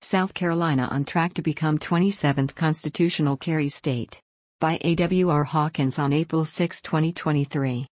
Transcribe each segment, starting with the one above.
South Carolina on track to become 27th constitutional carry state. By A.W.R. Hawkins on April 6, 2023.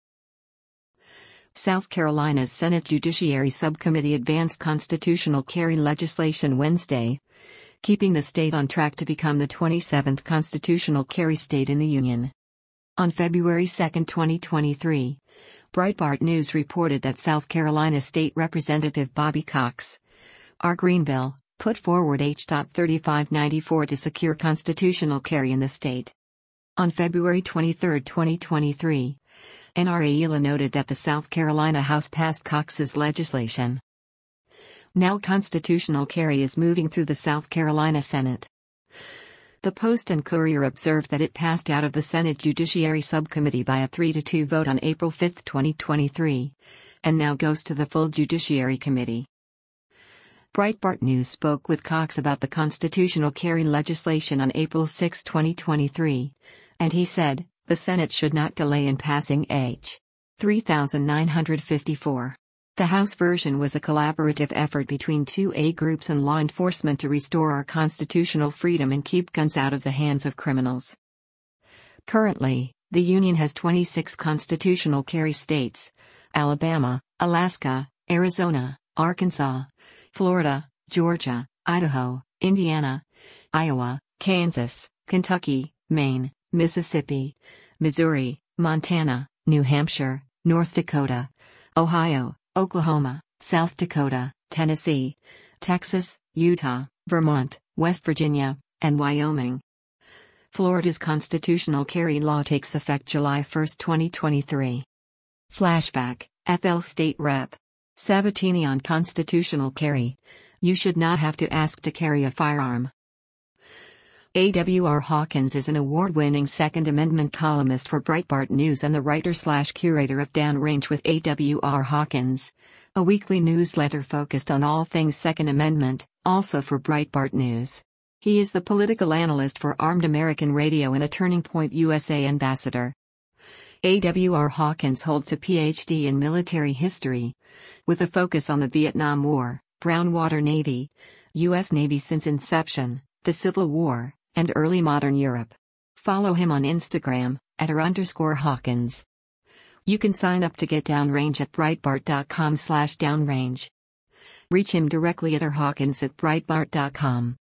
South Carolina's Senate Judiciary Subcommittee advanced constitutional carry legislation Wednesday, keeping the state on track to become the 27th constitutional carry state in the Union. On February 2, 2023, Breitbart News reported that South Carolina State Representative Bobby Cox, R. Greenville, put forward H. 3594 to secure constitutional carry in the state. On February 23, 2023, NRA noted that the South Carolina House passed Cox's legislation. Now constitutional carry is moving through the South Carolina Senate. The Post and Courier observed that it passed out of the Senate Judiciary Subcommittee by a 3-2 vote on April 5, 2023, and now goes to the full Judiciary Committee. Breitbart News spoke with Cox about the constitutional carry legislation on April 6, 2023, and he said, the Senate should not delay in passing H. 3954. The House version was a collaborative effort between two A groups and law enforcement to restore our constitutional freedom and keep guns out of the hands of criminals. Currently, the Union has 26 constitutional carry states: Alabama, Alaska, Arizona, Arkansas, Florida, Georgia, Idaho, Indiana, Iowa, Kansas, Kentucky, Maine, Mississippi, Missouri, Montana, New Hampshire, North Dakota, Ohio, Oklahoma, South Dakota, Tennessee, Texas, Utah, Vermont, West Virginia, and Wyoming. Florida's constitutional carry law takes effect July 1, 2023. Flashback, FL State Rep. Sabatini on constitutional carry. You should not have to ask to carry a firearm. A.W.R. Hawkins is an award-winning Second Amendment columnist for Breitbart News and the writer/curator of Downrange with A.W.R. Hawkins, a weekly newsletter focused on all things Second Amendment, also for Breitbart News. He is the political analyst for Armed American Radio and a Turning Point USA ambassador. A.W.R. Hawkins holds a Ph.D. in military history, with a focus on the Vietnam War, Brown Water Navy, U.S. Navy since inception, the Civil War, and early modern Europe. Follow him on Instagram, @r_Hawkins. You can sign up to get Downrange at Breitbart.com/downrange. Reach him directly at rhawkins@breitbart.com.